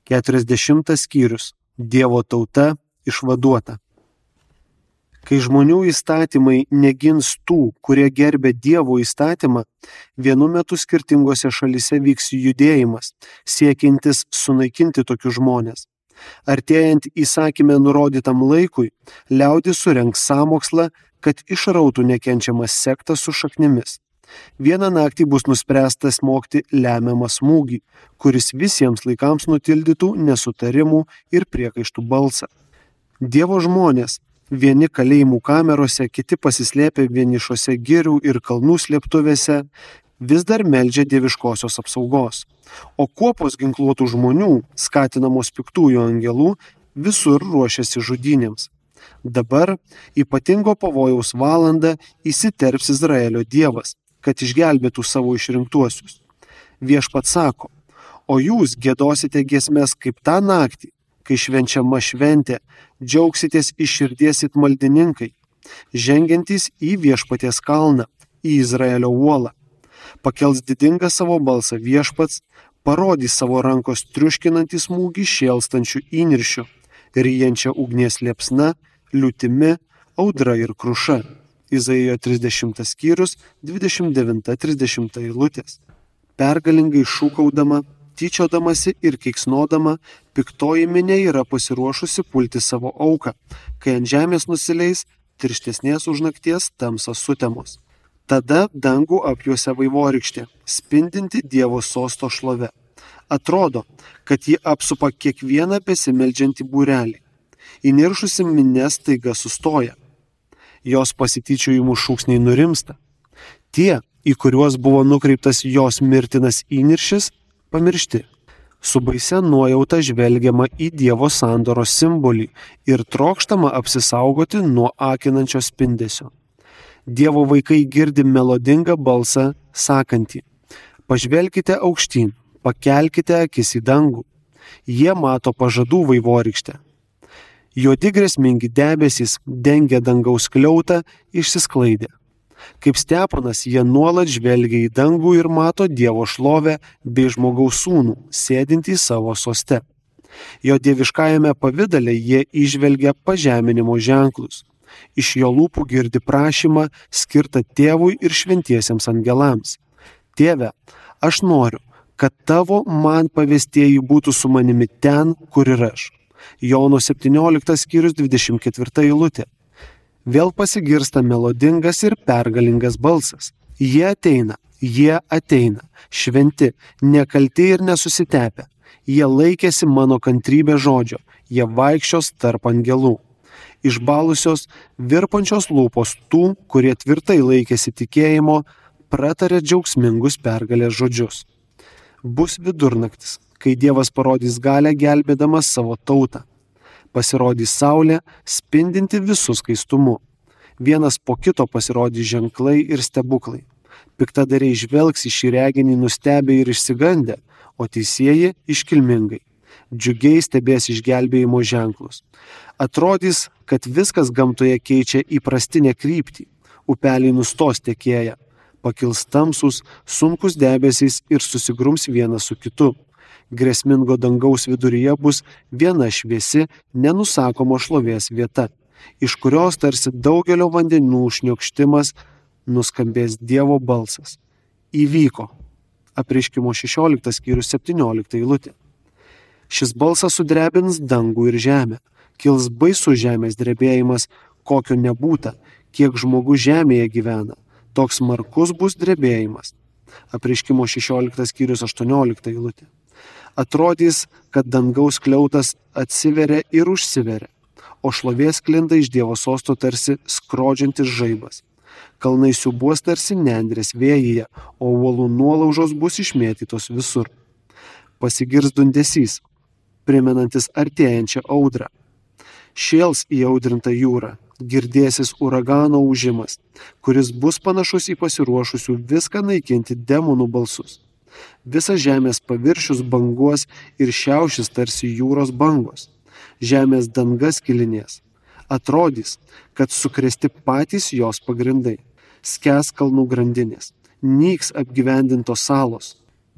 40 skyrius. Dievo tauta išvaduota. Kai žmonių įstatymai negins tų, kurie gerbė Dievo įstatymą, vienu metu skirtingose šalyse vyks judėjimas, siekiantis sunaikinti tokius žmonės. Artėjant įsakyme nurodytam laikui, liaudis surengs sąmokslą, kad išrautų nekenčiamas sektas su šaknimis. Vieną naktį bus nuspręsta smogti lemiamą smūgį, kuris visiems laikams nutildytų nesutarimų ir priekaištų balsą. Dievo žmonės, vieni kalėjimų kamerose, kiti pasislėpę vienišose girių ir kalnų slėptuvėse, vis dar meldžia dieviškosios apsaugos. O kuopos ginkluotų žmonių, skatinamos piktųjų angelų, visur ruošiasi žudynėms. Dabar ypatingo pavojaus valandą įsiterps Izraelio Dievas, kad išgelbėtų savo išrinktuosius. Viešpats sako, o jūs giedosite giesmes kaip tą naktį, kai švenčiama šventė, džiaugsitės iš širdies it maldininkai, žengiantys į Viešpaties kalną, į Izraelio uolą. Pakels didingą savo balsą Viešpats, parodys savo rankos triuškinantį smūgį šėlstančių įniršių, ryjančią ugnies liepsna, liūtimi, audra ir kruša. Izaijo 30 skyrius, 29-30 eilutės. Pergalingai šūkaudama, tyčiodamasi ir keiksnodama, piktoji minė yra pasiruošusi pulti savo auką, kai ant žemės nusileis tirštesnės už nakties tamsas sutemos. Tada dangų apjuosia vaivorykštė, spindinti Dievo sosto šlove. Atrodo, kad ji apsupa kiekvieną besimeldžiantį būrelį. Įniršusi minė staiga sustoja. Jos pasityčiojimų šūksniai nurimsta. Tie, į kuriuos buvo nukreiptas jos mirtinas įniršis, pamiršti. Su baisia nuojauta žvelgiama į Dievo sandoros simbolį ir trokštama apsisaugoti nuo akinančio spindesio. Dievo vaikai girdi melodingą balsą, sakantį: pažvelkite aukštyn, pakelkite akis į dangų. Jie mato pažadų vaivorykštę. Juodi grėsmingi debesys dengia dangaus skliautą, išsisklaidė. Kaip Stepanas, jie nuolat žvelgia į dangų ir mato Dievo šlovę bei žmogaus sūnų, sėdintį savo soste. Jo dieviškajame pavidale jie įžvelgia pažeminimo ženklus. Iš jo lūpų girdi prašymą skirtą tėvui ir šventiesiems angelams. Tėve, aš noriu, kad tavo man pavestieji būtų su manimi ten, kur ir aš. Jono 17 skyrius 24 eilutė. Vėl pasigirsta melodingas ir pergalingas balsas. Jie ateina, šventi, nekalti ir nesusitepę. Jie laikėsi mano kantrybės žodžio, jie vaikščios tarp angelų. Išbalusios, virpančios lūpos tų, kurie tvirtai laikėsi tikėjimo, pratarė džiaugsmingus pergalės žodžius. Bus vidurnaktis, kai Dievas parodys galią gelbėdamas savo tautą. Pasirodys saulė, spindinti visų skaistumu. Vienas po kito pasirodys ženklai ir stebuklai. Piktadariai žvelgs į šį reginį nustebę ir išsigandę, o teisieji iškilmingai. Džiugiai stebės išgelbėjimo ženklus. Atrodys, kad viskas gamtoje keičia įprastinę kryptį. Upeliai nustos tekėję. Pakils tamsus, sunkus debesys ir susigrums vienas su kitu. Grėsmingo dangaus viduryje bus viena šviesi, nenusakomo šlovės vieta, iš kurios tarsi daugelio vandenų šniokštimas nuskambės Dievo balsas. Įvyko. Apreiškimo 16 skyrius 17 eilutė. Šis balsas sudrebins dangų ir žemę. Kils baisus žemės drebėjimas, kokio nebūta, kiek žmogų žemėje gyvena. Toks smarkus bus drebėjimas. Apreiškimo 16 skyrius 18 eilutė. Atrodys, kad dangaus skliautas atsiveria ir užsiveria, o šlovė sklinda iš Dievo sosto tarsi skrodžiantis žaibas. Kalnai siūbuos tarsi nendrės vėjyje, o uolų nuolaužos bus išmėtytos visur. Pasigirs dundesys, primenantis artėjančią audrą. Šėls įaudrintą jūrą, girdėsis uragano ūžimas, kuris bus panašus į pasiruošusių viską naikinti demonų balsus. Visas žemės paviršius banguos ir šiaušis tarsi jūros bangos. Žemės dangas kilinės. Atrodys, kad sukrėsti patys jos pagrindai. Skęs kalnų grandinės. Nyks apgyvendintos salos.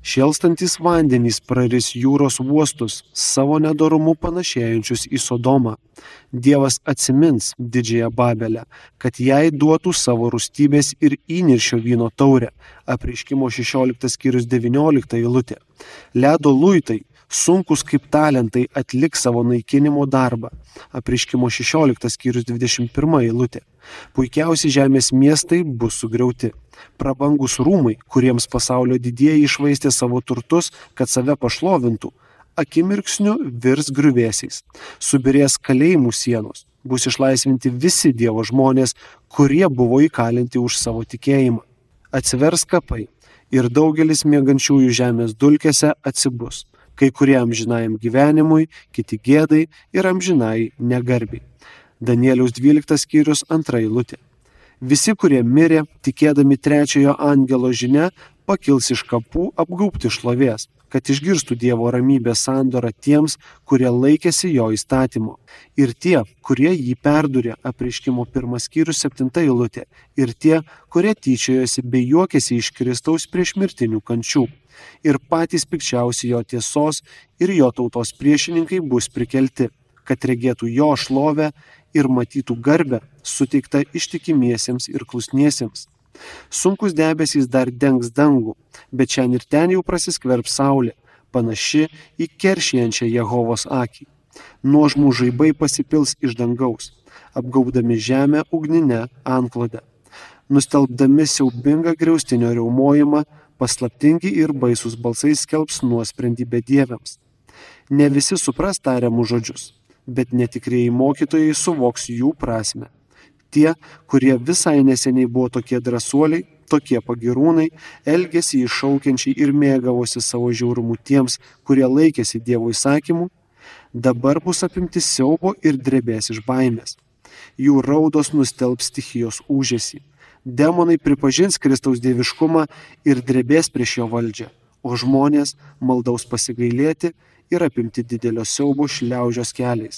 Šėlstantys vandenys praris jūros uostus, savo nedorumu panašėjančius į Sodomą. Dievas atsimins didžiąją Babelę, kad jai duotų savo rūstybės ir įniršio vyno taurę. Apreiškimo 16 skyrius 19 eilutė. Ledo luitai, sunkus kaip talentai, atliks savo naikinimo darbą. Apreiškimo 16 skyrius 21 eilutė. Puikiausi žemės miestai bus sugriauti. Prabangus rūmai, kuriems pasaulio didieji išvaistė savo turtus, kad save pašlovintų, akimirksniu virs griuvėsiais. Subirės kalėjimų sienos, bus išlaisvinti visi Dievo žmonės, kurie buvo įkalinti už savo tikėjimą. Atsivers kapai ir daugelis miegančiųjų žemės dulkėse atsibus, kai kurie amžinajam gyvenimui, kiti gėdai ir amžinai negarbiai. Danieliaus 12 skyrius 2 eilutė. Visi, kurie mirė, tikėdami trečiojo angelo žinia, pakils iš kapų apgaubti šlovės, kad išgirstų Dievo ramybės sandorą tiems, kurie laikėsi jo įstatymo. Ir tie, kurie jį perdurė, apreiškimo 1 skyrius 7 eilutė. Ir tie, kurie tyčiojosi bei juokėsi iš Kristaus prieš mirtinių kančių. Ir patys pikčiausi jo tiesos ir jo tautos priešininkai bus prikelti, kad regėtų jo šlovę ir matytų garbę suteiktą ištikimiesiems ir klusniesiems. Sunkus debesys dar dengs dangų, bet šiandien ir ten jau prasiskverbs saulė, panaši į keršijančią Jehovos akį. Nuožmų žaibai pasipils iš dangaus, apgaubdami žemę ugnine antklodę. Nustelbdami siaubingą griaustinio riaumojimą, paslaptingi ir baisus balsai skelbs nuosprendį bedieviams. Ne visi supras tariamus žodžius, bet netikrieji mokytojai suvoks jų prasmę. Tie, kurie visai neseniai buvo tokie drąsuoliai, tokie pagirūnai, elgėsi iššaukiančiai ir mėgavosi savo žiaurumu tiems, kurie laikėsi Dievo įsakymų, dabar bus apimti siaubo ir drebės iš baimės. Jų raudos nustelbs stichijos ūžesį. Demonai pripažins Kristaus dieviškumą ir drebės prieš jo valdžią, o žmonės maldaus pasigailėti ir apimti didelio siaubo šliaužios keliais.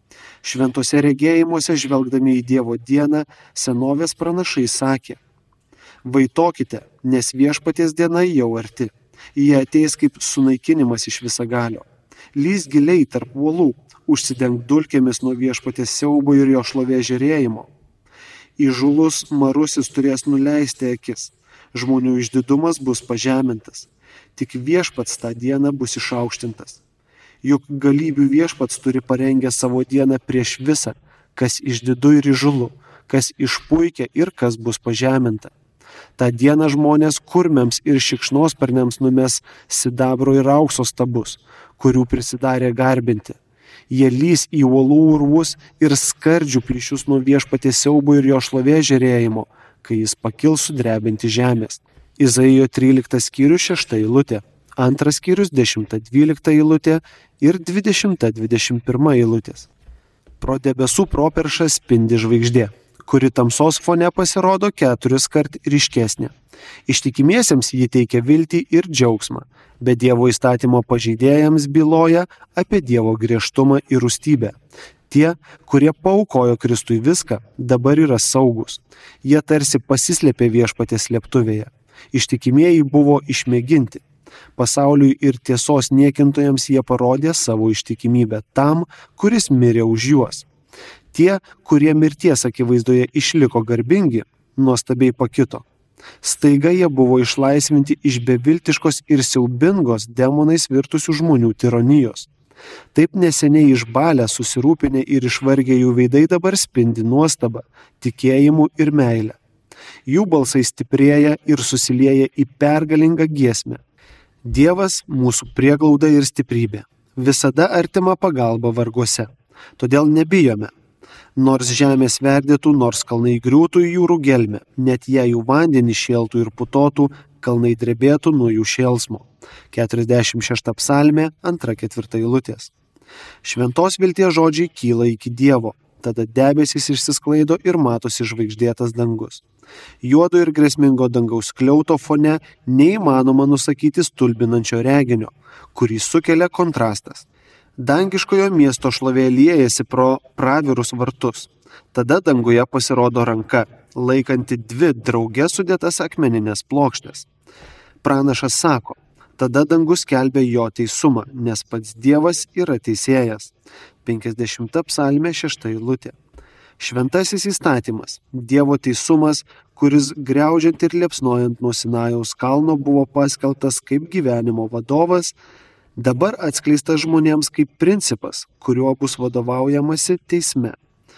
Šventose regėjimuose, žvelgdami į Dievo dieną, senovės pranašai sakė: vaitokite, nes viešpaties diena jau arti. Jie ateis kaip sunaikinimas iš visagalio. Lys giliai tarp uolų, užsidenk dulkėmis nuo viešpaties siaubo ir jo šlovės žėrėjimo. Įžūlus marusis turės nuleisti akis, žmonių išdidumas bus pažemintas. Tik viešpats tą dieną bus išaukštintas. Juk galybių viešpats turi parengę savo dieną prieš visą, kas išdidu ir įžūlu, kas išpuikia ir kas bus pažeminta. Ta dieną žmonės kurmiams ir šikšnosparniams numes sidabro ir aukso stabus, kurių prisidarė garbinti. Jie lys į uolų urvus ir skardžių plyšius nuo viešpaties siaubo ir jo šlovės žėrėjimo, kai jis pakils sudrebinti žemės. Izaijo 13 skyrius 6 eilutė, 2 skyrius 10-12 eilutė ir 20-21 eilutės. Pro debesų properšą spindi žvaigždė, kuri tamsos fone pasirodo 4 kart ryškesnė. Ištikimiesiems ji teikia viltį ir džiaugsmą, bet Dievo įstatymo pažeidėjams byloja apie Dievo griežtumą ir rūstybę. Tie, kurie paaukojo Kristui viską, dabar yra saugus. Jie tarsi pasislėpė viešpaties slėptuvėje. Ištikimieji buvo išmėginti. Pasauliui ir tiesos niekintojams jie parodė savo ištikimybę tam, kuris mirė už juos. Tie, kurie mirties akivaizdoje išliko garbingi, nuostabiai pakito. Staiga jie buvo išlaisvinti iš beviltiškos ir siaubingos demonais virtusių žmonių tironijos. Taip neseniai išbalę, susirūpinę ir išvargę jų veidai dabar spindi nuostaba, tikėjimu ir meile. Jų balsai stiprėja ir susilieja į pergalingą giesmę. Dievas mūsų prieglauda ir stiprybė, visada artima pagalba varguose. Todėl nebijome. Nors žemė sverdėtų, nors kalnai griūtų į jūrų gelmę, net jei jų vandenį šėltų ir putotų, kalnai drebėtų nuo jų šėlsmo. 46 psalmė, 2-4 eilutės. Šventos vilties žodžiai kyla iki Dievo, tada debesys išsisklaido ir matosi žvaigždėtas dangus. Juodo ir grėsmingo dangaus skliauto fone neįmanoma nusakyti stulbinančio reginio, kurį sukelia kontrastas. Dangiškojo miesto šlovė liejasi pro pravirus vartus. Tada danguje pasirodo ranka, laikanti 2 drauge sudėtas akmeninės plokštės. Pranašas sako: Tada dangus skelbia jo teisumą, nes pats Dievas yra teisėjas. 50 psalmė 6 eilutė. Šventasis įstatymas, Dievo teisumas, kuris griaužiant ir liepsnojant nuo Sinajaus kalno buvo paskelbtas kaip gyvenimo vadovas, dabar atskleistas žmonėms kaip principas, kuriuo bus vadovaujamasi teisme.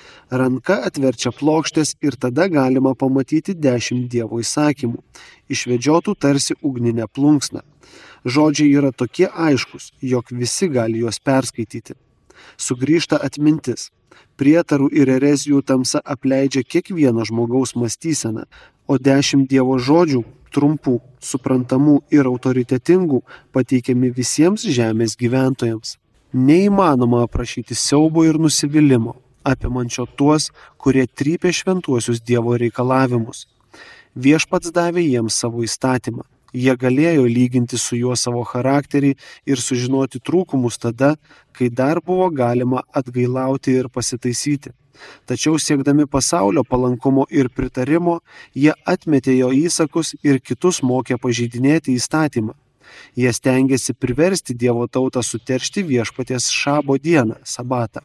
Ranka atverčia plokštės ir tada galima pamatyti 10 Dievo įsakymų, išvedžiotų tarsi ugninę plunksną. Žodžiai yra tokie aiškus, jog visi gali juos perskaityti. Sugrįžta atmintis. Prietarų ir erezijų tamsa apleidžia kiekvieno žmogaus mąstyseną, o 10 Dievo žodžių, trumpų, suprantamų ir autoritetingų, pateikiami visiems žemės gyventojams. Neįmanoma aprašyti siaubo ir nusivylimų, apimančio tuos, kurie trypė šventuosius Dievo reikalavimus. Viešpats davė jiems savo įstatymą. Jie galėjo lyginti su juo savo charakterį ir sužinoti trūkumus tada, kai dar buvo galima atgailauti ir pasitaisyti. Tačiau siekdami pasaulio palankumo ir pritarimo, jie atmetė jo įsakus ir kitus mokė pažeidinėti įstatymą. Jie stengiasi priversti Dievo tautą suteršti viešpaties šabo dieną, sabatą.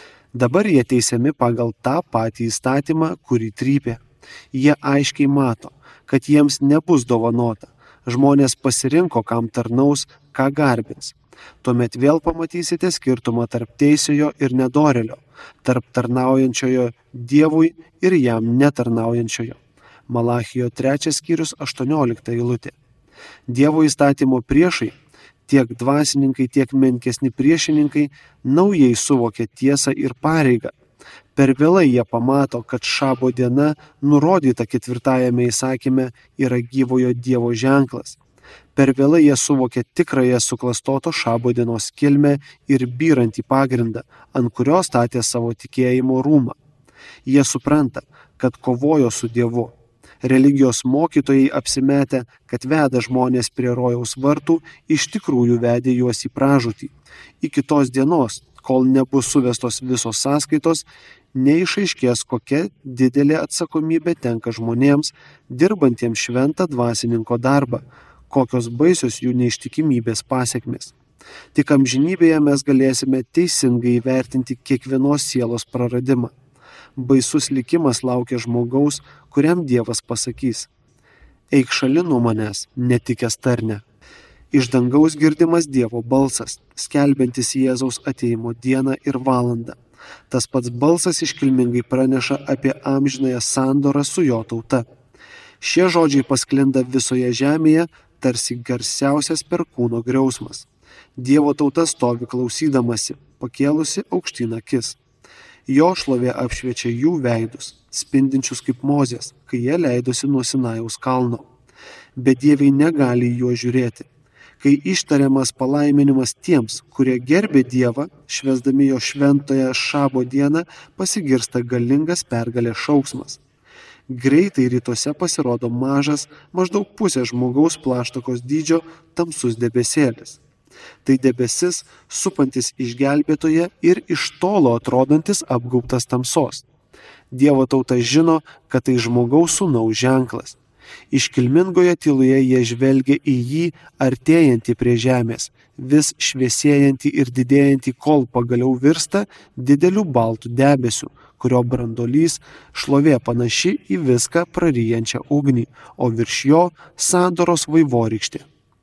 Dabar jie teisiami pagal tą patį įstatymą, kurį trypė. Jie aiškiai mato, kad jiems nebus dovanota. Žmonės pasirinko, kam tarnaus, ką garbins. Tuomet vėl pamatysite skirtumą tarp teisiojo ir nedorėlio, tarp tarnaujančiojo Dievui ir jam netarnaujančiojo. Malachijo 3 skyrius 18 eilutė. Dievo įstatymo priešai, tiek dvasininkai, tiek menkesni priešininkai, naujai suvokė tiesą ir pareigą. Per vėlai jie pamato, kad šabo diena, nurodyta 4 įsakyme, yra gyvojo Dievo ženklas. Per vėlai jie suvokė tikrąją suklastoto šabo dienos kilmę ir byrantį pagrindą, ant kurio statė savo tikėjimo rūmą. Jie supranta, kad kovojo su Dievu. Religijos mokytojai apsimetę, kad veda žmonės prie rojaus vartų, iš tikrųjų vedė juos į pražūtį. Iki tos dienos, kol nebus suvestos visos sąskaitos, neišaiškės, kokia didelė atsakomybė tenka žmonėms, dirbantiems šventą dvasininko darbą, kokios baisios jų neištikimybės pasekmės. Tik amžinybėje mes galėsime teisingai įvertinti kiekvienos sielos praradimą. Baisus likimas laukia žmogaus, kuriam Dievas pasakys: eik šalin nuo manęs, netikęs tarne. Iš dangaus girdimas Dievo balsas, skelbiantis Jėzaus atėjimo dieną ir valandą. Tas pats balsas iškilmingai praneša apie amžinąją sandorą su jo tauta. Šie žodžiai pasklinda visoje žemėje, tarsi garsiausias perkūno griausmas. Dievo tauta stovi klausydamasi, pakėlusi aukštyn akis. Jo šlovė apšviečia jų veidus, spindinčius kaip Mozės, kai jie leidosi nuo Sinajaus kalno. Bedieviai negali juo žiūrėti. Kai ištariamas palaiminimas tiems, kurie gerbė Dievą, švęsdami jo šventąją šabo dieną, pasigirsta galingas pergalės šauksmas. Greitai rytuose pasirodo mažas, maždaug pusė žmogaus plaštakos dydžio tamsus debesėlis. Tai debesis, supantis išgelbėtoje ir iš tolo atrodantis apgaubtas tamsos. Dievo tauta žino, kad tai žmogaus sūnaus ženklas. Iškilmingoje tyloje jie žvelgia į jį artėjantį prie žemės, vis šviesėjantį ir didėjantį, kol pagaliau virsta dideliu baltu debesiu, kurio brandolys šlovė panaši į viską praryjančią ugnį, o virš jo sandoros vaivorykštė.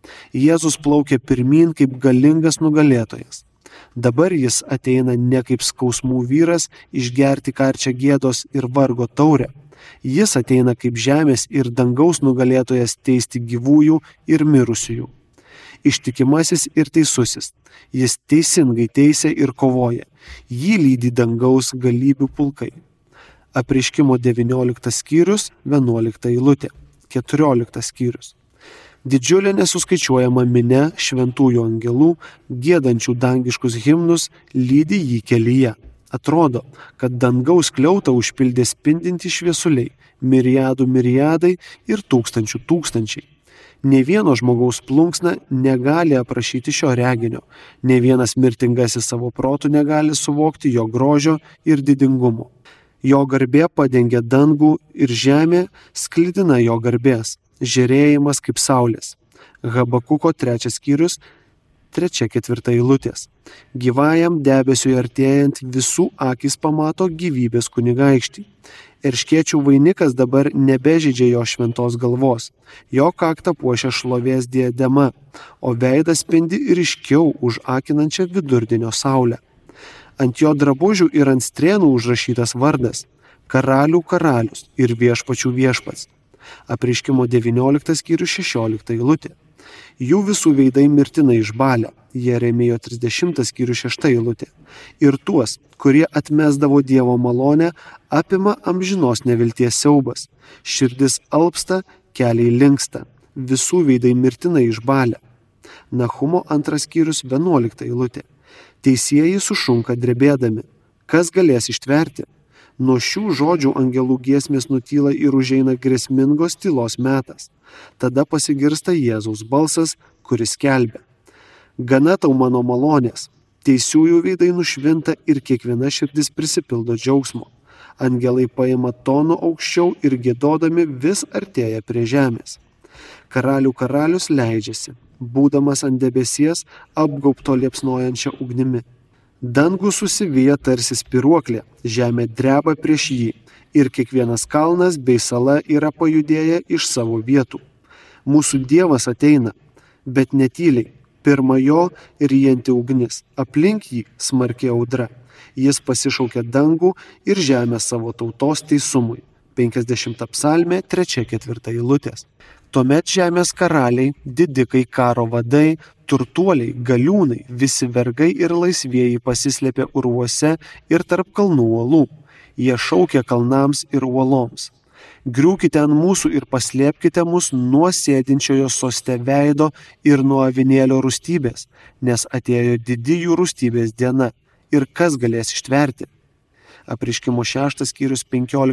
Jėzus plaukia pirmyn kaip galingas nugalėtojas. Dabar jis ateina ne kaip skausmų vyras išgerti karčią gėdos ir vargo taurę. Jis ateina kaip žemės ir dangaus nugalėtojas teisti gyvųjų ir mirusiųjų. Ištikimasis ir teisusis. Jis teisingai teisia ir kovoja. Jį lydi dangaus galybių pulkai. Apreiškimo 19 skyrius, 11 eilutė, 14 skyrius. Didžiulė nesuskaičiuojama minia šventųjų angelų, giedančių dangiškus himnus, lydi jį kelyje. Atrodo, kad dangaus skliautą užpildė spindinti šviesuliai, miriadai ir tūkstančiai. Nė vieno žmogaus plunksna negali aprašyti šio reginio, nė vienas mirtingasis savo protu negali suvokti jo grožio ir didingumo. Jo garbė padengia dangų ir žemė sklidina jo garbės, žėrėjimas kaip saulės. Habakuko 3 skyrius, 3-4 eilutės. Gyvajam debesiui artėjant visų akys pamato gyvybės kunigaikštį. Erškėčių vainikas dabar nebežydžia jo šventos galvos. Jo kaktą puošia šlovės diadema, o veidas spindi ryškiau už akinančią vidurdienio saulę. Ant jo drabužių ir ant strėnų užrašytas vardas – karalių karalius ir viešpačių viešpats. Apreiškimo 19 skyrius 16 eilutė. Jų visų veidai mirtinai išbalę. Jeremijo 30 skyrius 6 eilutė. Ir tuos, kurie atmesdavo Dievo malonę, apima amžinos nevilties siaubas. Širdis alpsta, keliai linksta. Visų veidai mirtinai išbalę. Nahumo 2 skyrius 11 eilutė. Teisieji sušunka drebėdami. Kas galės ištverti? Nuo šių žodžių angelų giesmės nutyla ir užeina grėsmingos tylos metas. Tada pasigirsta Jėzaus balsas, kuris skelbia: Gana tau mano malonės, teisiųjų veidai nušvinta ir kiekviena širdis prisipildo džiaugsmo. Angelai paima tonu aukščiau ir giedodami vis artėja prie žemės. Karalių karalius leidžiasi, būdamas ant debesies, apgaubto liepsnojančia ugnimi. Dangų susivyja tarsi spiruoklė, žemė dreba prieš jį ir kiekvienas kalnas bei sala yra pajudėję iš savo vietų. Mūsų Dievas ateina, bet netyliai, pirma jo ryjanti ugnis, aplink jį smarki audra. Jis pasišaukė dangų ir žemę savo tautos teisumui. 50 psalmė 3-4 eilutės. Tuomet žemės karaliai, didikai, karo vadai, turtuoliai, galiūnai, visi vergai ir laisvieji pasislėpė urvuose ir tarp kalnų uolų. Jie šaukė kalnams ir uoloms: Griūkite ant mūsų ir paslėpkite mus nuo sėdinčiojo soste veido ir nuo avinėlio rūstybės, nes atėjo didi jų rūstybės diena ir kas galės ištverti. Apreiškimo 6 skyrius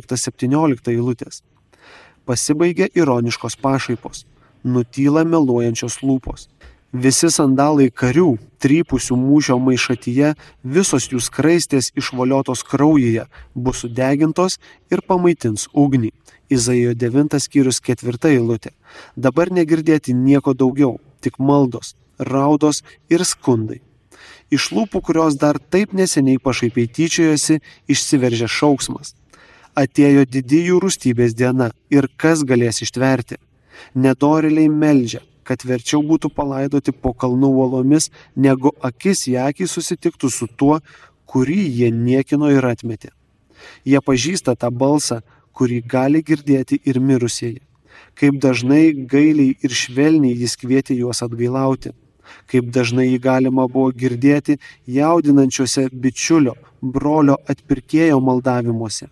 15-17 eilutės. Pasibaigia ironiškos pašaipos, nutyla meluojančios lūpos. Visi sandalai karių, trypusių mūšio maišatyje, visos jų skraistės išvoliotos kraujyje bus sudegintos ir pamaitins ugnį. Izaijo 9 skyrius 4 eilutė. Dabar negirdėti nieko daugiau, tik maldos, raudos ir skundai. Iš lūpų, kurios dar taip neseniai pašaipiai tyčiojosi, išsiveržia šauksmas: Atėjo didijų rūstybės diena ir kas galės ištverti? Nedorėliai meldžia, kad verčiau būtų palaidoti po kalnų uolomis, negu akis į akį susitiktų su tuo, kurį jie niekino ir atmetė. Jie pažįsta tą balsą, kurį gali girdėti ir mirusieji. Kaip dažnai gailiai ir švelniai jis kvietė juos atgailauti. Kaip dažnai jį galima buvo girdėti jaudinančiuose bičiulio, brolio atpirkėjo maldavimuose.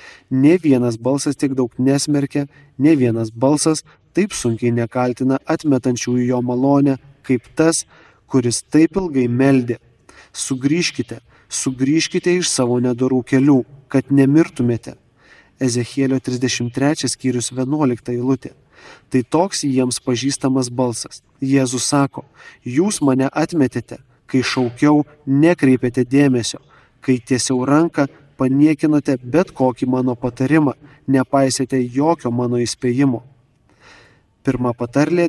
Nė vienas balsas tiek daug nesmerkia, nė vienas balsas taip sunkiai nekaltina atmetančiųjų jo malonę, kaip tas, kuris taip ilgai meldė: Sugrįžkite, sugrįžkite iš savo nedorų kelių, kad nemirtumėte. Ezechielio 33 skyrius 11 eilutė. Tai toks jiems pažįstamas balsas. Jėzus sako: Jūs mane atmetėte, kai šaukiau, nekreipėte dėmesio, kai tiesiau ranką, paniekinote bet kokį mano patarimą, nepaisėte jokio mano įspėjimo. Pirma patarlė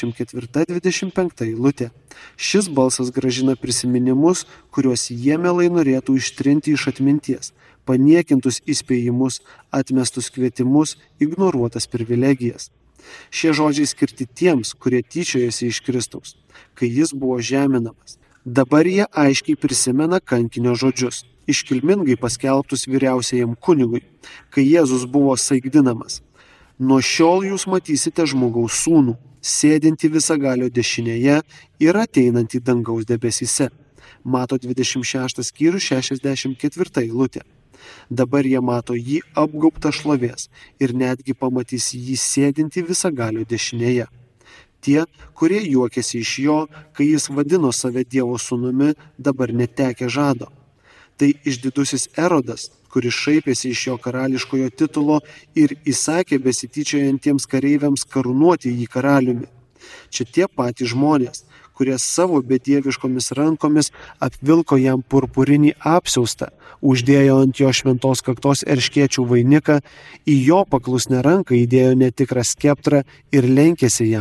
24-25 eilutė. Šis balsas grąžina prisiminimus, kuriuos jie mielai norėtų ištrinti iš atminties, paniekintus įspėjimus, atmestus kvietimus, ignoruotas privilegijas. Šie žodžiai skirti tiems, kurie tyčiojosi iš Kristaus, kai jis buvo žeminamas. Dabar jie aiškiai prisimena kankinio žodžius, iškilmingai paskelbtus vyriausiajam kunigui, kai Jėzus buvo saigdinamas: Nuo šiol jūs matysite žmogaus sūnų, sėdintį visagalio dešinėje ir ateinantį dangaus debesyse. Mato 26 skyrius 64 eilutė. Dabar jie mato jį apgaubtą šlovės ir netgi pamatys jį sėdintį visagalio dešinėje. Tie, kurie juokėsi iš jo, kai jis vadino save Dievo sūnumi, dabar netekę žado. Tai išdidusis Erodas, kuris šaipėsi iš jo karališkojo titulo ir įsakė besityčiojantiems kareiviams karūnuoti jį karaliumi. Čia tie patys žmonės, kurie savo bedieviškomis rankomis apvilko jam purpurinį apsiaustą, uždėjo ant jo šventos kaktos erškėčių vainiką, į jo paklusnę ranką įdėjo netikrą skeptrą ir lenkėsi jam,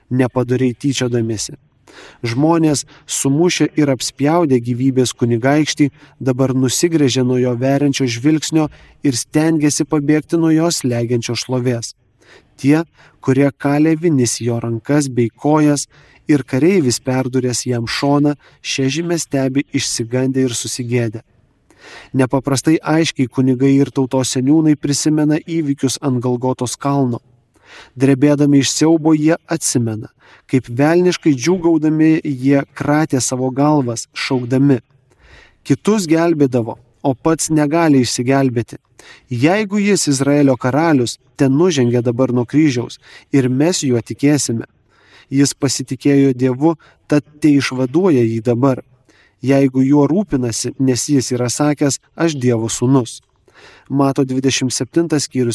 nepadoriai tyčiodamiesi. Žmonės, sumušę ir apspjaudę gyvybės kunigaikštį, dabar nusigręžė nuo jo veriančio žvilgsnio ir stengiasi pabėgti nuo jos legiančio šlovės. Tie, kurie kalė vinis jo rankas bei kojas ir kareivis perduręs jam šoną, šią žymę stebi išsigandę ir susigėdę. Nepaprastai aiškiai kunigai ir tautos seniūnai prisimena įvykius ant Golgotos kalno. Drebėdami iš siaubo jie atsimena, kaip velniškai džiūgaudami jie kratė savo galvas, šaukdami: kitus gelbėdavo, o pats negali išsigelbėti. Jeigu jis Izraelio karalius, ten nužengė dabar nuo kryžiaus ir mes juo tikėsime. Jis pasitikėjo Dievu, tad te išvaduoja jį dabar. Jeigu juo rūpinasi, nes jis yra sakęs: aš Dievo sūnus. Mato 27 skyrius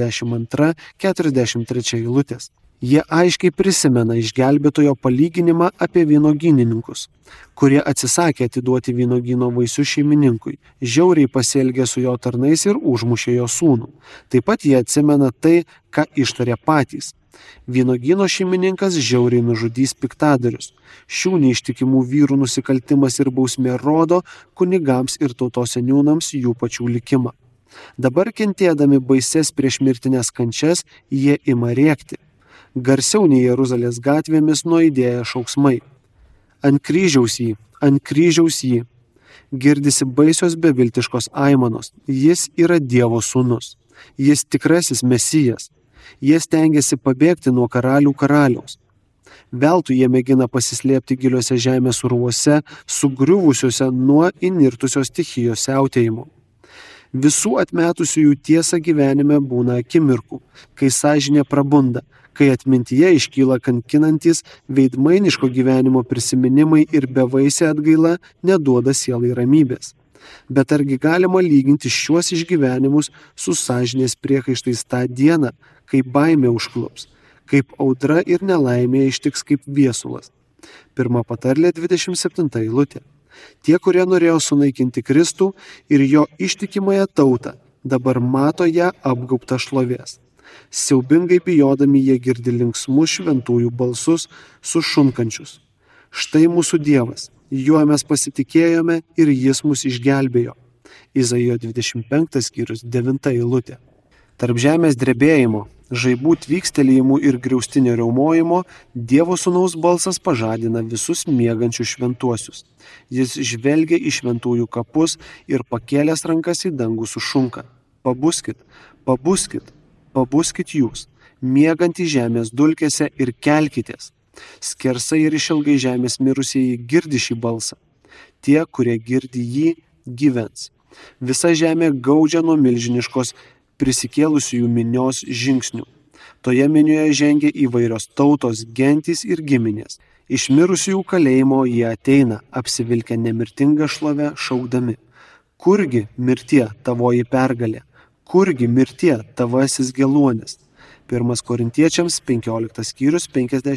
42-43 eilutės. Jie aiškiai prisimena išgelbėtojo palyginimą apie vynogynininkus, kurie atsisakė atiduoti vynogyno vaisius šeimininkui, žiauriai pasielgė su jo tarnais ir užmušė jo sūnų. Taip pat jie atsimena tai, ką ištarė patys. Vynogyno šeimininkas žiauriai nužudys piktadarius. Šių neištikimų vyrų nusikaltimas ir bausmė rodo kunigams ir tautos seniūnams jų pačių likimą. Dabar kentėdami baises priešmirtinės kančias, jie ima rėkti. Garsiau nei Jeruzalės gatvėmis nuaidėja šauksmai: ant kryžiaus jį, ant kryžiaus jį. Girdisi baisios beviltiškos aimanos. Jis yra Dievo sūnus. Jis tikrasis Mesijas. Jie stengiasi pabėgti nuo karalių karaliaus. Veltui jie mėgina pasislėpti giliuose žemės urvuose, sugriuvusiuose nuo įnirtusios stichijos siautėjimo. Visų atmetusiųjų tiesa gyvenime būna akimirkų, kai sąžinė prabunda, kai atmintyje iškyla kankinantys veidmainiško gyvenimo prisiminimai ir bevaisė atgaila neduoda sielai ramybės. Bet argi galima lyginti šiuos išgyvenimus su sąžinės priekaištais tą dieną, kai baimė užklups, kaip audra ir nelaimė ištiks kaip viesulas? Pirma patarlė 27 eilutė. Tie, kurie norėjo sunaikinti Kristų ir jo ištikimąją tautą, dabar mato ją apgaubtą šlovės. Siaubingai bijodami jie girdi linksmus šventųjų balsus sušunkančius: štai mūsų Dievas, juo mes pasitikėjome ir jis mus išgelbėjo. Izaijo 25 skyrius 9 eilutė. Tarp žemės drebėjimo, žaibų tvykstelėjimų ir griaustinio riaumojimo Dievo sūnaus balsas pažadina visus miegančius šventuosius. Jis žvelgia į šventųjų kapus ir pakėlęs rankas į dangų sušunka: pabuskit, pabuskit, pabuskit jūs, miegantys žemės dulkėse, ir kelkitės. Skersai ir išilgai žemės mirusieji girdi šį balsą. Tie, kurie girdi jį, gyvens. Visa žemė gaudžia nuo milžiniškos prisikėlusiųjų minios žingsnių. Toje minioje žengia įvairios tautos, gentys ir giminės. Iš mirusiųjų kalėjimo jie ateina, apsivilkę nemirtingą šlovę, šaukdami: kurgi mirtie tavoji pergalė, kurgi mirtie tavasis geluonis. 1 Korintiečiams 15 skyrius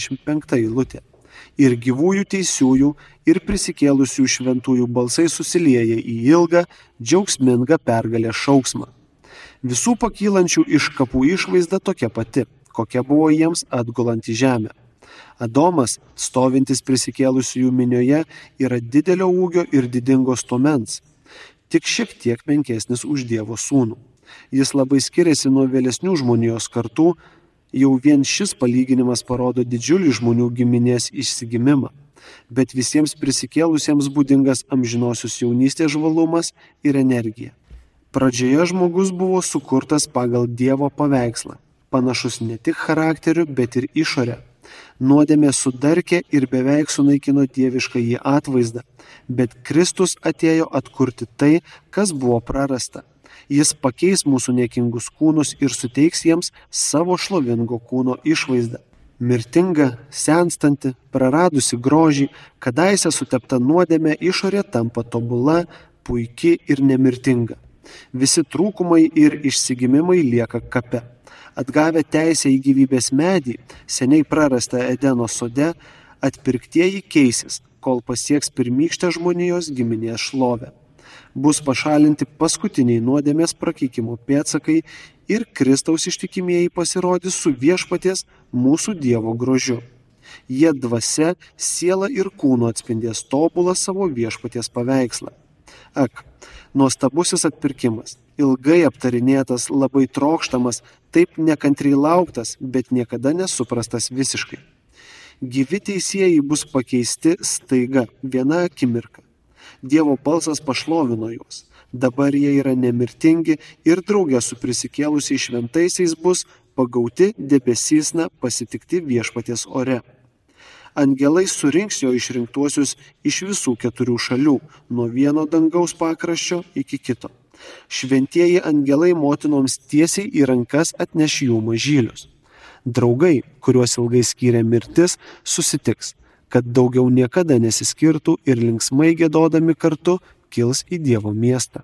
55 eilutė. Ir gyvųjų teisiųjų ir prisikėlusių šventųjų balsai susilieja į ilgą, džiaugsmingą pergalės šauksmą. Visų pakylančių iš kapų išvaizda tokia pati, kokia buvo jiems atgulant į žemę. Adomas, stovintis prisikėlusiųjų minioje, yra didelio ūgio ir didingo stuomens, tik šiek tiek menkesnis už Dievo sūnų. Jis labai skiriasi nuo vėlesnių žmonijos kartų, jau vien šis palyginimas parodo didžiulį žmonių giminės išsigimimą, bet visiems prisikėlusiems būdingas amžinosios jaunystės žvalumas ir energija. Pradžioje žmogus buvo sukurtas pagal Dievo paveikslą, panašus ne tik charakteriu, bet ir išorę. Nuodėmė sudarkė ir beveik sunaikino dievišką jį atvaizdą, bet Kristus atėjo atkurti tai, kas buvo prarasta. Jis pakeis mūsų niekingus kūnus ir suteiks jiems savo šlovingo kūno išvaizdą. Mirtinga, senstanti, praradusi grožį, kadaise sutepta nuodėmė išorė tampa tobula, puiki ir nemirtinga. Visi trūkumai ir išsigimimai lieka kape. Atgavę teisę į gyvybės medį, seniai prarastą Edeno sode, atpirktieji keisis, kol pasieks pirmykštę žmonijos giminės šlovę. Bus pašalinti paskutiniai nuodėmės prakeikimo pėdsakai ir Kristaus ištikimieji pasirodys su viešpaties mūsų Dievo grožiu. Jie dvasia, siela ir kūnu atspindės tobulą savo viešpaties paveikslą. Ak, nuostabusis atpirkimas, ilgai aptarinėtas, labai trokštamas, taip nekantriai lauktas, bet niekada nesuprastas visiškai. Gyvi teisėjai bus pakeisti staiga, viena akimirka. Dievo balsas pašlovino juos. Dabar jie yra nemirtingi ir drauge su prisikėlusiais šventaisiais bus pagauti debesysna pasitikti viešpaties ore. Angelai surinks jo išrinktuosius iš visų 4 šalių, nuo vieno dangaus pakraščio iki kito. Šventieji angelai motinoms tiesiai į rankas atneš jų mažylius. Draugai, kuriuos ilgai skyrė mirtis, susitiks, kad daugiau niekada nesiskirtų ir linksmai giedodami kartu kils į Dievo miestą.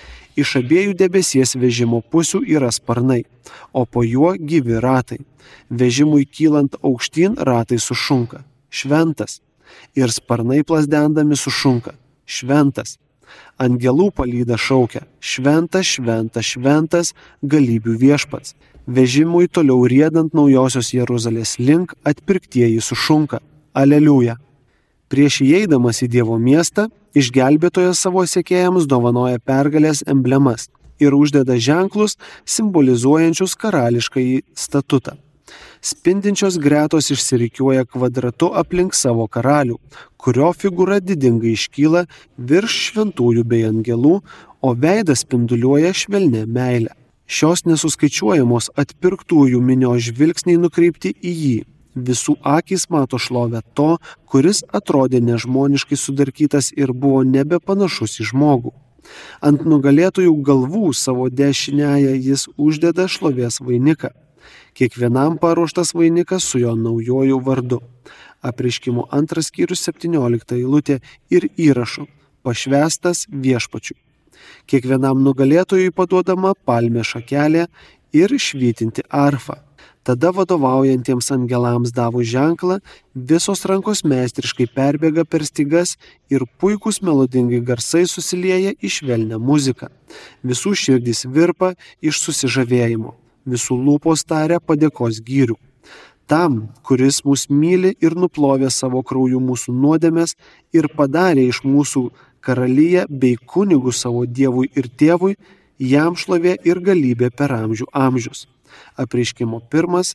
Iš abiejų debesies vežimo pusių yra sparnai, o po juo gyvi ratai. Vežimui kylant aukštyn ratai sušunka. Šventas. Ir sparnai plasdendami sušunka. Šventas. Angelų palyda šaukia. Šventas, šventas, šventas, galybių viešpats. Vežimui toliau riedant naujosios Jeruzalės link atpirktieji sušunka. Aleliuja. Prieš įeidamas į Dievo miestą, išgelbėtojas savo sekėjams dovanoja pergalės emblemas ir uždeda ženklus simbolizuojančius karališkąjį statutą. Spindinčios gretos išsirikiuoja kvadratu aplink savo karalių, kurio figūra didingai iškyla virš šventųjų bei angelų, o veidas spinduliuoja švelnia meile. Šios nesuskaičiuojamos atpirktųjų minios žvilgsniai nukreipti į jį. Visų akys mato šlovę to, kuris atrodė nežmoniškai sudarkytas ir buvo nebepanašus į žmogų. Ant nugalėtojų galvų savo dešiniąją jis uždeda šlovės vainiką. Kiekvienam paruoštas vainikas su jo naujoju vardu. Apreiškimo 2 skyrius 17 eilutė ir įrašu pašvęstas viešpačiui. Kiekvienam nugalėtojui paduodama palmė šakelė ir švytinti arfa. Tada vadovaujantiems angelams davus ženklą, visos rankos meistriškai perbėga per stygas ir puikūs melodingai garsai susilieja į švelnią muziką. Visų širdys virpa iš susižavėjimo, visų lūpos taria padėkos gyrių. Tam, kuris mus myli ir nuplovė savo krauju mūsų nuodėmes ir padarė iš mūsų karaliją bei kunigų savo Dievui ir Tėvui, jam šlovė ir galybė per amžių amžius. Apreiškimo 1,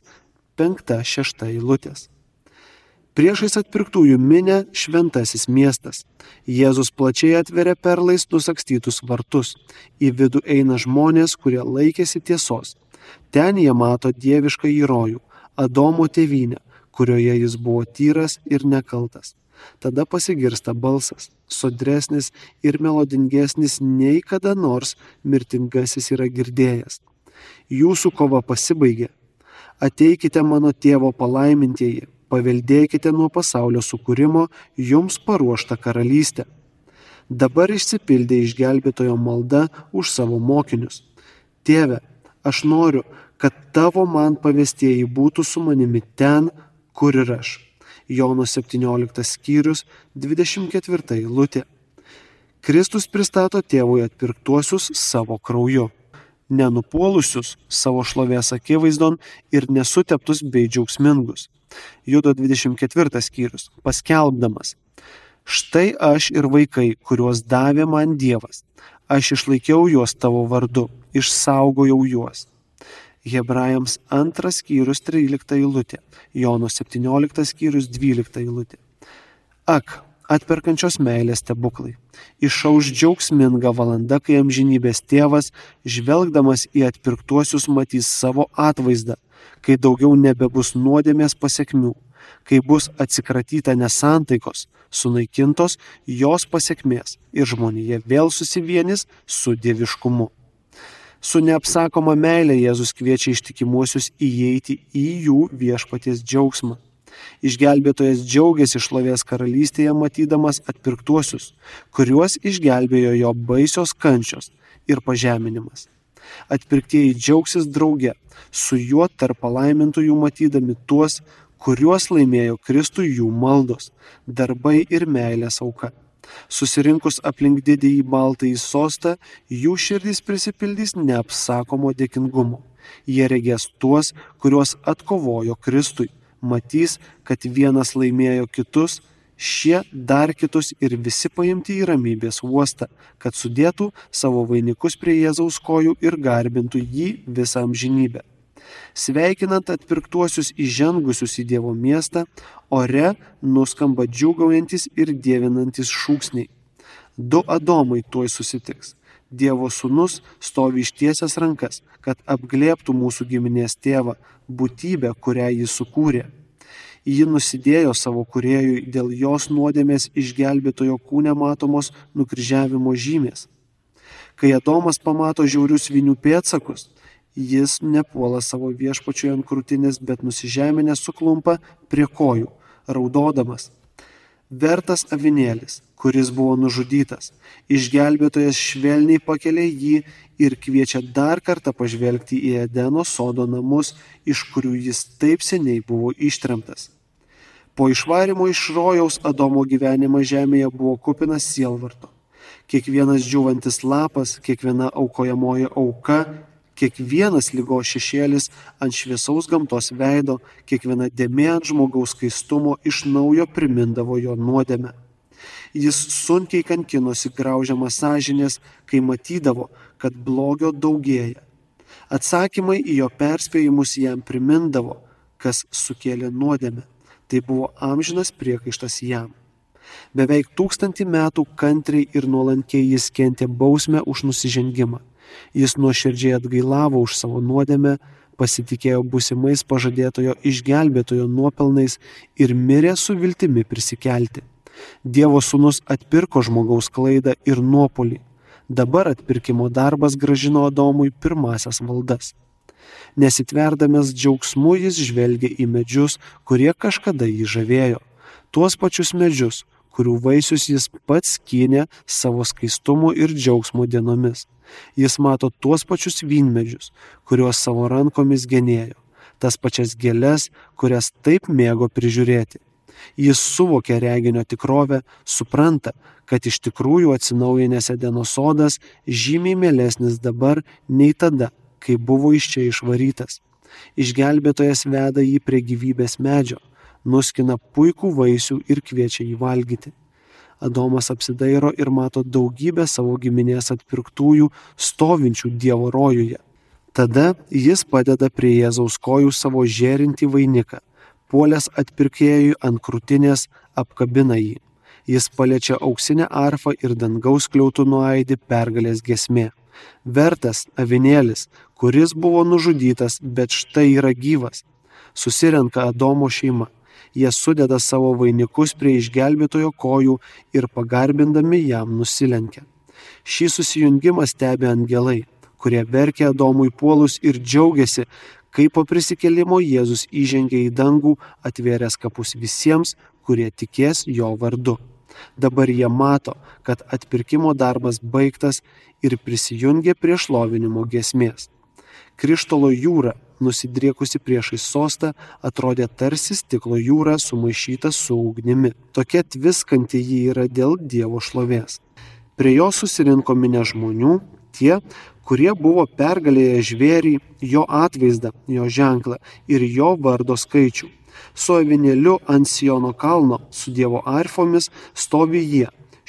5, 6 eilutės. Priešais atpirktųjų minę šventasis miestas. Jėzus plačiai atveria perlais nusakstytus vartus. Į vidų eina žmonės, kurie laikėsi tiesos. Ten jie mato dieviškąjį rojų, Adomo tėvynę, kurioje jis buvo tyras ir nekaltas. Tada pasigirsta balsas, sodresnis ir melodingesnis nei kada nors mirtingasis yra girdėjęs. Jūsų kova pasibaigė. Ateikite mano tėvo palaimintieji, paveldėkite nuo pasaulio sukūrimo jums paruoštą karalystę. Dabar išsipildė išgelbėtojo malda už savo mokinius. Tėve, aš noriu, kad tavo man pavestieji būtų su manimi ten, kur ir aš. Jono 17 skyrius 24 eilutė. Kristus pristato tėvui atpirktuosius savo krauju, nenupuolusius savo šlovės akivaizdon ir nesuteptus bei džiaugsmingus. Judo 24 skyrius, paskelbdamas: štai aš ir vaikai, kuriuos davė man Dievas. Aš išlaikiau juos tavo vardu, išsaugojau juos. Hebrajams 2 skyrius 13 eilutė, Jono 17 skyrius 12 eilutė. Ak, atperkančios meilės stebuklai. Išauš džiaugsminga valanda, kai amžinybės tėvas, žvelgdamas į atpirktuosius, matys savo atvaizdą, kai daugiau nebebus nuodėmės pasekmių, kai bus atsikratyta nesantaikos, sunaikintos jos pasekmės ir žmonija vėl susivienys su dieviškumu. Su neapsakoma meilė Jėzus kviečia ištikimuosius įeiti į jų viešpaties džiaugsmą. Išgelbėtojas džiaugiasi šlovės karalystėje matydamas atpirktuosius, kuriuos išgelbėjo jo baisios kančios ir pažeminimas. Atpirktieji džiaugsis drauge, su juo tarp palaimintųjų matydami tuos, kuriuos laimėjo Kristui jų maldos, darbai ir meilės auka. Susirinkus aplink didįjį baltąjį sostą, jų širdys prisipildys neapsakomo dėkingumo. Jie regės tuos, kuriuos atkovojo Kristui, matys, kad vienas laimėjo kitus, šie dar kitus ir visi paimti į ramybės uostą, kad sudėtų savo vainikus prie Jėzaus kojų ir garbintų jį visą amžinybę. Sveikinant atpirktuosius įžengusius į Dievo miestą, ore nuskamba džiūgaujantis ir dievinantis šūksniai. Du Adomai tuoj susitiks. Dievo sūnus stovi ištiesęs rankas, kad apglėbtų mūsų giminės tėvą, būtybę, kurią jis sukūrė. Ji nusidėjo savo kūrėjui dėl jos nuodėmės išgelbėtojo kūne matomos nukryžiavimo žymės. Kai Adomas pamato žiaurius vinių pėdsakus, jis nepuola savo viešpačiui ant krūtinės, bet nusižeminęs suklumpa prie kojų, raudodamas. Vertas avinėlis, kuris buvo nužudytas, išgelbėtojas švelniai pakelia jį ir kviečia dar kartą pažvelgti į Edeno sodo namus, iš kurių jis taip seniai buvo ištremtas. Po išvarimo iš rojaus Adomo gyvenimas žemėje buvo kupinas sielvarto. Kiekvienas džiūvantis lapas, kiekviena aukojamoji auka, kiekvienas ligos šešėlis ant šviesaus gamtos veido, kiekviena dėmė ant žmogaus skaistumo iš naujo primindavo jo nuodėmę. Jis sunkiai kankinosi graužiamas sąžinės, kai matydavo, kad blogio daugėja. Atsakymai į jo perspėjimus jam primindavo, kas sukėlė nuodėmę. Tai buvo amžinas priekaištas jam. Beveik 1000 metų kantriai ir nuolankiai jis kentė bausmę už nusižengimą. Jis nuoširdžiai atgailavo už savo nuodėmę, pasitikėjo būsimais pažadėtojo išgelbėtojo nuopelnais ir mirė su viltimi prisikelti. Dievo sūnus atpirko žmogaus klaidą ir nuopolį. Dabar atpirkimo darbas grąžino Adomui pirmasias valdas. Nesitverdamas džiaugsmu jis žvelgia į medžius, kurie kažkada jį žavėjo. Tuos pačius medžius, kurių vaisius jis pats skynė savo skaistumo ir džiaugsmo dienomis. Jis mato tuos pačius vynmedžius, kuriuos savo rankomis genėjo, tas pačias gėles, kurias taip mėgo prižiūrėti. Jis suvokia reginio tikrovę, supranta, kad iš tikrųjų atsinaujinęs Edeno sodas žymiai mielesnis dabar nei tada, kai buvo iš čia išvarytas. Išgelbėtojas veda jį prie gyvybės medžio, nuskina puikų vaisių ir kviečia jį valgyti. Adomas apsidairo ir mato daugybę savo giminės atpirktųjų stovinčių Dievo rojuje. Tada jis padeda prie Jėzaus kojų savo žėrintį vainiką, puolęs atpirkėjui ant krūtinės apkabina jį. Jis paliečia auksinę arfą ir dangaus skliautų nuaidi pergalės giesmė. Vertas avinėlis, kuris buvo nužudytas, bet štai yra gyvas. Susirenka Adomo šeima. Jie sudeda savo vainikus prie išgelbėtojo kojų ir pagarbindami jam nusilenkia. Šį susijungimą stebi angelai, kurie verkia Adomui puolus ir džiaugiasi, kai po prisikėlimo Jėzus įžengia į dangų, atvėręs kapus visiems, kurie tikės jo vardu. Dabar jie mato, kad atpirkimo darbas baigtas ir prisijungia prie šlovinimo giesmės. Krištolo jūra, nusidriekusi priešais sostą, atrodė tarsi stiklo jūra sumaišyta su ugnimi. Tokia tviskanti ji yra dėl Dievo šlovės. Prie jo susirinko minia žmonių, tie, kurie buvo pergalėję žvėrį, jo atvaizdą, jo ženklą ir jo vardo skaičių. Su avinėliu ant Siono kalno su Dievo arfomis stovi jie,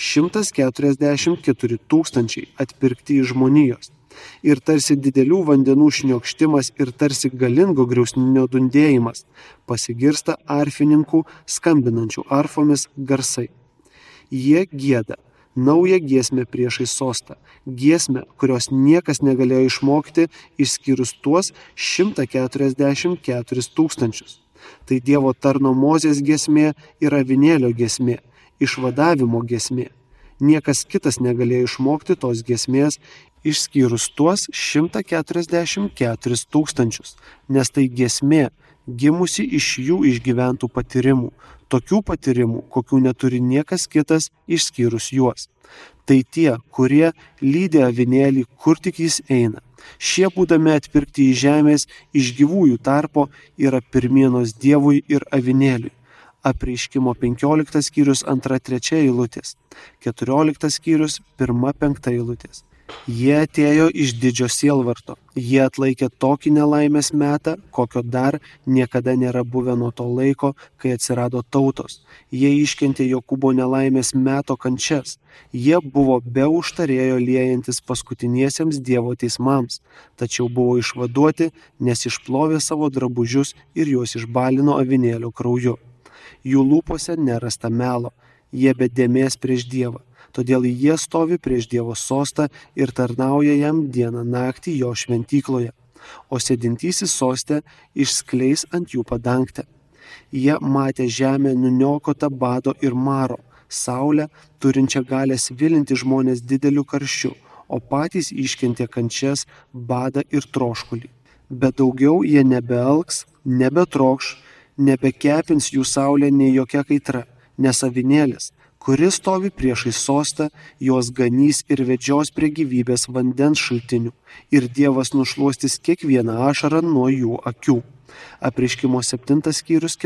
144 000 atpirkti iš žmonijos. Ir tarsi didelių vandenų šniokštimas ir tarsi galingo griausminio dundėjimas pasigirsta arfininkų skambinančių arfomis garsai. Jie gieda naują giesmę priešais sostą, giesmę, kurios niekas negalėjo išmokti išskyrus tuos 144 000. Tai Dievo tarno Mozės giesmė ir avinėlio giesmė, išvadavimo giesmė. Niekas kitas negalėjo išmokti tos giesmės išskyrus tuos 144 000, nes tai giesmė gimusi iš jų išgyventų patyrimų, tokių patyrimų, kokių neturi niekas kitas išskyrus juos. Tai tie, kurie lydi avinėlį, kur tik jis eina. Šie būdami atpirkti į žemės iš gyvųjų tarpo yra pirmienos Dievui ir avinėliui. Apreiškimo 15 skyrius 2-3 eilutės, 14 skyrius 1-5 eilutės, Jie atėjo iš didžio sielvarto. Jie atlaikė tokį nelaimės metą, kokio dar niekada nėra buvę nuo to laiko, kai atsirado tautos. Jie iškentė Jokūbo nelaimės meto kančias. Jie buvo be užtarėjo liejantis paskutiniesiems Dievo teismams, tačiau buvo išvaduoti, nes išplovė savo drabužius ir juos išbalino avinėlio krauju. Jų lūpose nerasta melo, jie be dėmės prieš Dievą. Todėl jie stovi prieš Dievo sostą ir tarnauja jam dieną naktį jo šventykloje, o sėdintysis soste išskleis ant jų padangtę. Jie matė žemę nuniokotą bado ir maro, saulę, turinčią galę svilinti žmonės dideliu karščiu, o patys iškentė kančias, badą ir troškulį. Bet daugiau jie nebeelgs, nebetrokš, nebekepins jų saulė nei jokia kaitra, nes avinėlis, kuris stovi priešais sostą, juos ganys ir vedžios prie gyvybės vandens šaltinių, ir Dievas nušluostys kiekvieną ašarą nuo jų akių. Apreiškimo 7 skyrius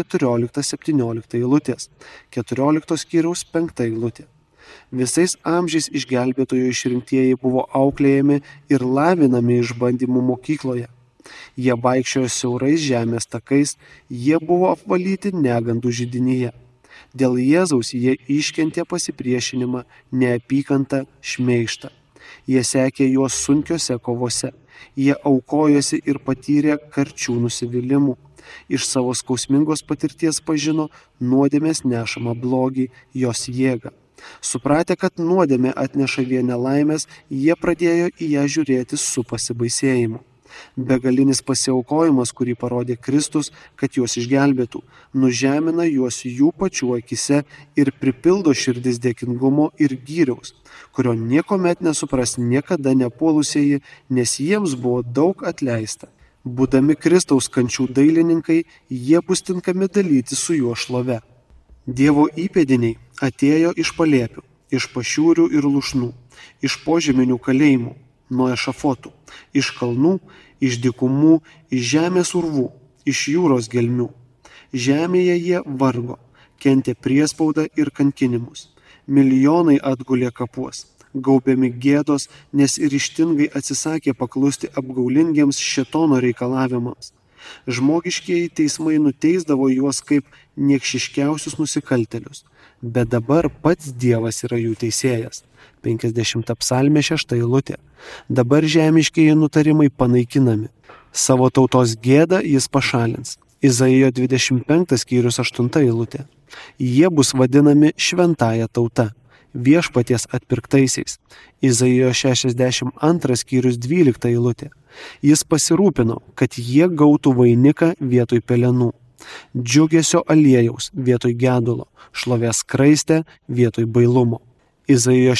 14-17 eilutės, 14 skyriaus 5 eilutė. Visais amžiais išgelbėtojo išrinktieji buvo auklėjami ir lavinami išbandymų mokykloje. Jie vaikščiojo siaurais žemės takais, jie buvo apvalyti negandų židinyje. Dėl Jėzaus jie iškentė pasipriešinimą, neapykantą, šmeižtą. Jie sekė juos sunkiose kovose. Jie aukojosi ir patyrė karčių nusivylimų. Iš savo skausmingos patirties pažino nuodėmės nešamą blogį, jos jėgą. Supratę, kad nuodėmė atneša vien nelaimės, jie pradėjo į ją žiūrėti su pasibaisėjimu. Begalinis pasiaukojimas, kurį parodė Kristus, kad juos išgelbėtų, nužemina juos jų pačių akise ir pripildo širdis dėkingumo ir gyriaus, kurio niekuomet nesupras niekada nepuolusieji, nes jiems buvo daug atleista. Būdami Kristaus kančių dailininkai, jie bus tinkami dalyti su juo šlove. Dievo įpėdiniai atėjo iš palėpių, iš pašiūrių ir lušnų, iš požeminių kalėjimų, nuo ešafotų, iš kalnų, iš dykumų, iš žemės urvų, iš jūros gelmių. Žemėje jie vargo, kentė priespaudą ir kankinimus. Milijonai atgulė kapuos, gaubiami gėdos, nes ryžtingai atsisakė paklusti apgaulingiems šėtono reikalavimams. Žmogiškieji teismai nuteisdavo juos kaip niekšiškiausius nusikaltelius, bet dabar pats Dievas yra jų teisėjas. 50 psalmė 6 eilutė. Dabar žemiškieji nutarimai panaikinami. Savo tautos gėdą jis pašalins. Izaijo 25 skyrius 8 eilutė. Jie bus vadinami šventąja tauta, viešpaties atpirktaisiais. Izaijo 62 skyrius 12 eilutė. Jis pasirūpino, kad jie gautų vainiką vietoj pelenų, džiugesio aliejaus vietoj gedulo, šlovės skraistę vietoj bailumo. Izaijo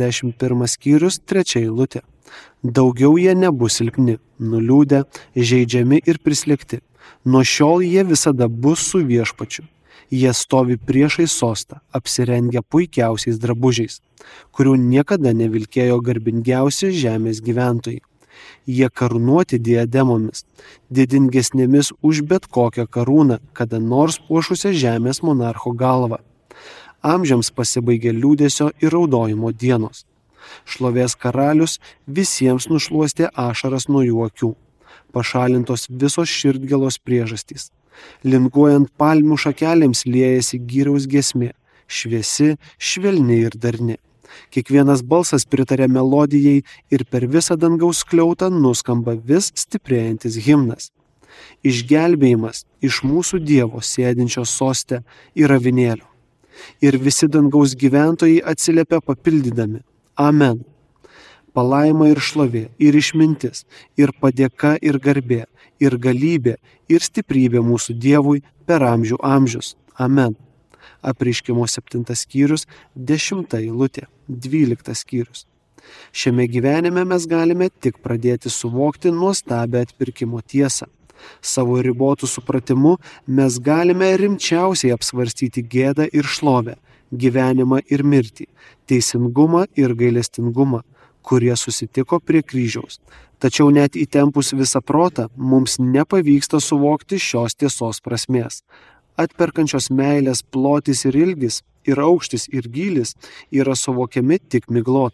61 skyrius 3 eilutė. Daugiau jie nebus silpni, nuliūdę, žeidžiami ir prislėgti. Nuo šiol jie visada bus su viešpačiu. Jie stovi priešais sostą, apsirengę puikiausiais drabužiais, kurių niekada nevilkėjo garbingiausi žemės gyventojai. Jie karūnuoti diademomis, didingesnėmis už bet kokią karūną, kada nors puošusią žemės monarcho galvą. Amžiams pasibaigė liūdesio ir raudojimo dienos. Šlovės karalius visiems nušluostė ašaras nuo jų akių. Pašalintos visos širdgėlos priežastys. Linguojant palmių šakelėms liejasi gyriaus giesmė, šviesi, švelni ir darni. Kiekvienas balsas pritarė melodijai ir per visą dangaus skliautą nuskamba vis stiprėjantis himnas. Išgelbėjimas iš mūsų Dievo sėdinčio soste ir avinėlio. Ir visi dangaus gyventojai atsiliepia papildydami: Amen. Palaima ir šlovė, ir išmintis, ir padėka, ir garbė, ir galybė, ir stiprybė mūsų Dievui per amžių amžius. Amen. Apreiškimo 7 skyrius, 10 eilutė, 12 skyrius. Šiame gyvenime mes galime tik pradėti suvokti nuostabią atpirkimo tiesą. Savo ribotų supratimu mes galime rimčiausiai apsvarstyti gėdą ir šlovę, gyvenimą ir mirtį, teisingumą ir gailestingumą, kurie susitiko prie kryžiaus. Tačiau net įtempus visą protą mums nepavyksta suvokti šios tiesos prasmės. Atperkančios meilės plotis ir ilgis, ir aukštis ir gylis yra suvokiami tik miglotai.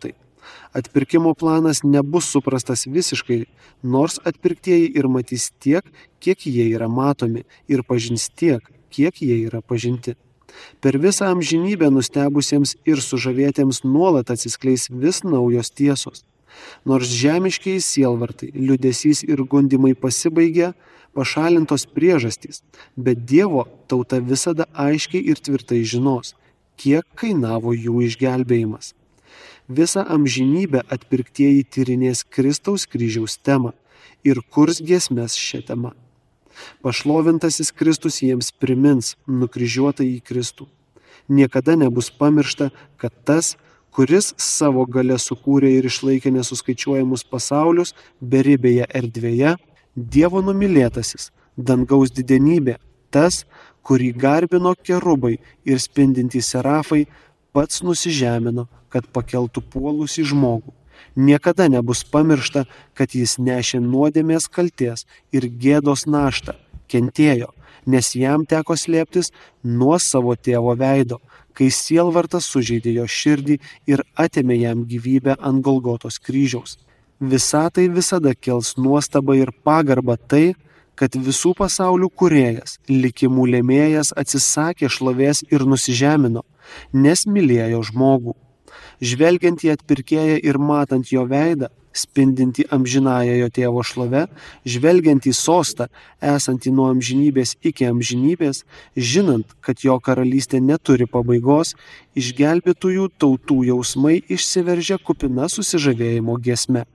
Atpirkimo planas nebus suprastas visiškai, nors atpirktieji ir matys tiek, kiek jie yra matomi, ir pažins tiek, kiek jie yra pažinti. Per visą amžinybę nustebusiems ir sužavėtiems nuolat atsiskleis vis naujos tiesos. Nors žemiškiai sielvartai, liūdesys ir gundimai pasibaigė, pašalintos priežastys, bet Dievo tauta visada aiškiai ir tvirtai žinos, kiek kainavo jų išgelbėjimas. Visą amžinybę atpirktieji tyrinės Kristaus kryžiaus temą ir kurs giesmes šią temą. Pašlovintasis Kristus jiems primins nukryžiuotą į Kristų. Niekada nebus pamiršta, kad tas, kuris savo galia sukūrė ir išlaikė nesuskaičiuojamus pasaulius beribėje erdvėje, Dievo numylėtasis, dangaus didenybė, tas, kurį garbino kerubai ir spindintys serafai, pats nusižemino, kad pakeltų puolusį žmogų. Niekada nebus pamiršta, kad jis nešė nuodėmės kaltės ir gėdos naštą, kentėjo, nes jam teko slėptis nuo savo tėvo veido, kai sielvartas sužeidė jo širdį ir atėmė jam gyvybę ant Golgotos kryžiaus. Visatai visada kels nuostabą ir pagarbą tai, kad visų pasaulių kūrėjas, likimų lėmėjas atsisakė šlovės ir nusižemino, nes mylėjo žmogų. Žvelgiant į atpirkėją ir matant jo veidą, spindinti amžinąją jo tėvo šlove, žvelgiant į sostą, esantį nuo amžinybės iki amžinybės, žinant, kad jo karalystė neturi pabaigos, išgelbėtųjų tautų jausmai išsiveržia kupina susižavėjimo giesme.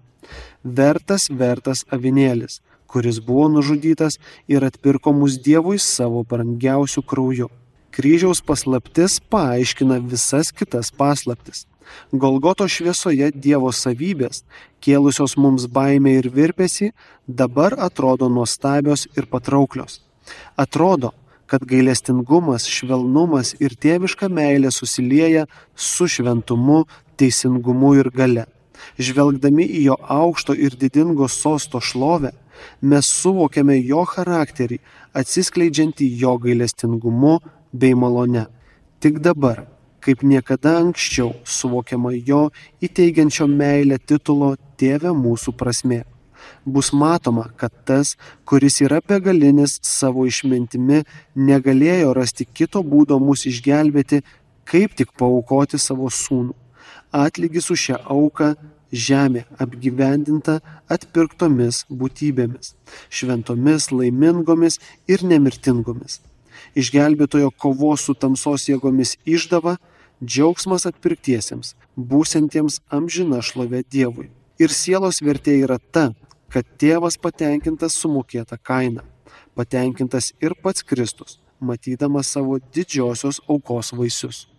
Vertas avinėlis, kuris buvo nužudytas ir atpirko mus Dievui savo brangiausių krauju. Kryžiaus paslaptis paaiškina visas kitas paslaptis. Golgoto šviesoje Dievo savybės, kėlusios mums baimę ir virpesį, dabar atrodo nuostabios ir patrauklios. Atrodo, kad gailestingumas, švelnumas ir tėviška meilė susilieja su šventumu, teisingumu ir galia. Žvelgdami į jo aukšto ir didingo sosto šlovę, mes suvokiame jo charakterį, atsiskleidžiantį jo gailestingumu bei malone. Tik dabar, kaip niekada anksčiau, suvokiama jo įteigiančio meilę titulo Tėve mūsų prasmė. Bus matoma, kad tas, kuris yra begalinis savo išmintimi, negalėjo rasti kito būdo mūsų išgelbėti, kaip tik paaukoti savo sūnų. Atlygis už šią auką žemė apgyvendinta atpirktomis būtybėmis, šventomis, laimingomis ir nemirtingomis. Išgelbėtojo kovos su tamsos jėgomis išdava, džiaugsmas atpirktiesiems, būsiantiems amžina šlovė Dievui. Ir sielos vertė yra ta, kad tėvas patenkintas sumokėta kaina, patenkintas ir pats Kristus, matydamas savo didžiosios aukos vaisius.